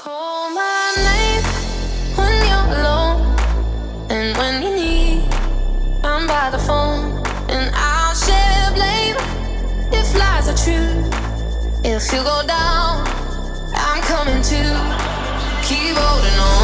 Call my name when you're alone, and when you need, I'm by the phone, and I'll share blame if lies are true. If you go down, I'm coming to keep holding on.